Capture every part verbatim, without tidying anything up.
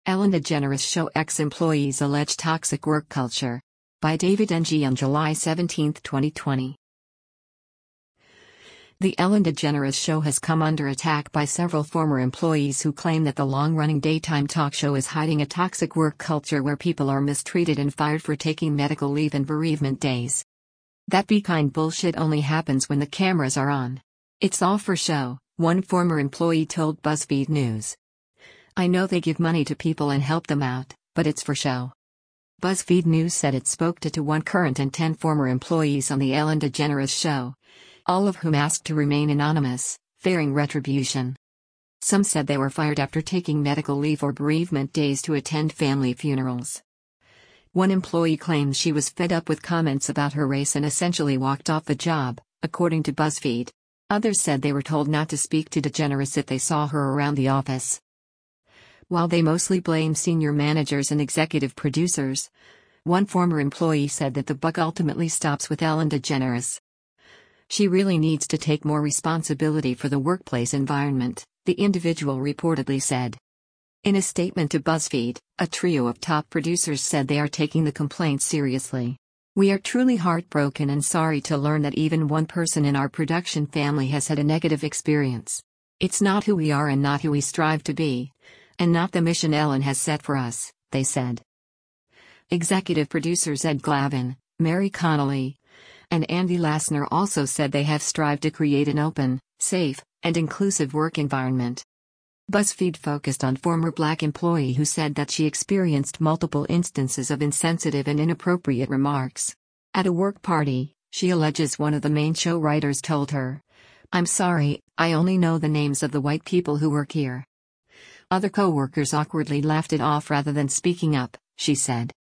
Ellen DeGeneres Show ex-employees allege toxic work culture. By David N G on July seventeenth, twenty twenty. The Ellen DeGeneres Show has come under attack by several former employees who claim that the long-running daytime talk show is hiding a toxic work culture where people are mistreated and fired for taking medical leave and bereavement days. That be kind bullshit only happens when the cameras are on. It's all for show, one former employee told BuzzFeed News. I know they give money to people and help them out, but it's for show. BuzzFeed News said it spoke to, to one current and ten former employees on the Ellen DeGeneres Show, all of whom asked to remain anonymous, fearing retribution. Some said they were fired after taking medical leave or bereavement days to attend family funerals. One employee claimed she was fed up with comments about her race and essentially walked off the job, according to BuzzFeed. Others said they were told not to speak to DeGeneres if they saw her around the office. While they mostly blame senior managers and executive producers, one former employee said that the buck ultimately stops with Ellen DeGeneres. She really needs to take more responsibility for the workplace environment, the individual reportedly said. In a statement to BuzzFeed, a trio of top producers said they are taking the complaints seriously. We are truly heartbroken and sorry to learn that even one person in our production family has had a negative experience. It's not who we are and not who we strive to be, and not the mission Ellen has set for us, they said. Executive producers Ed Glavin, Mary Connolly, and Andy Lassner also said they have strived to create an open, safe, and inclusive work environment. BuzzFeed focused on former black employee who said that she experienced multiple instances of insensitive and inappropriate remarks. At a work party, she alleges one of the main show writers told her, "I'm sorry, I only know the names of the white people who work here." Other co-workers awkwardly laughed it off rather than speaking up, she said.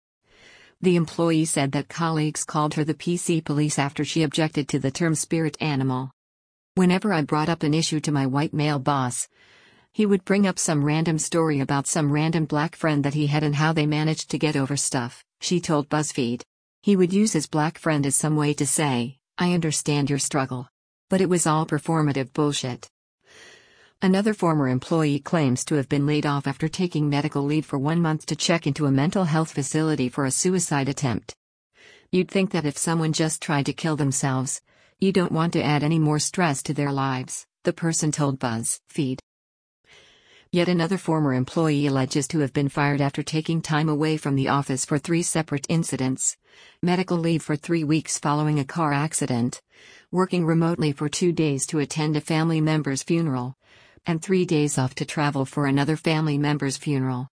The employee said that colleagues called her the P C police after she objected to the term spirit animal. Whenever I brought up an issue to my white male boss, he would bring up some random story about some random black friend that he had and how they managed to get over stuff, she told BuzzFeed. He would use his black friend as some way to say, I understand your struggle. But it was all performative bullshit. Another former employee claims to have been laid off after taking medical leave for one month to check into a mental health facility for a suicide attempt. You'd think that if someone just tried to kill themselves, you don't want to add any more stress to their lives, the person told BuzzFeed. Yet another former employee alleges to have been fired after taking time away from the office for three separate incidents: medical leave for three weeks following a car accident, working remotely for two days to attend a family member's funeral, and three days off to travel for another family member's funeral.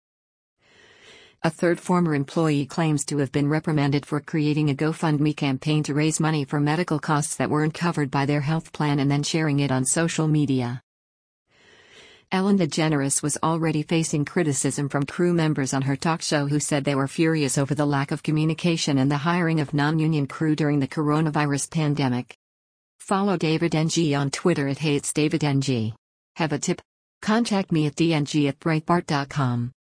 A third former employee claims to have been reprimanded for creating a GoFundMe campaign to raise money for medical costs that weren't covered by their health plan and then sharing it on social media. Ellen DeGeneres was already facing criticism from crew members on her talk show who said they were furious over the lack of communication and the hiring of non-union crew during the coronavirus pandemic. Follow David N G on Twitter at HatesDavidNG. Have a tip? Contact me at d n g at breitbart dot com.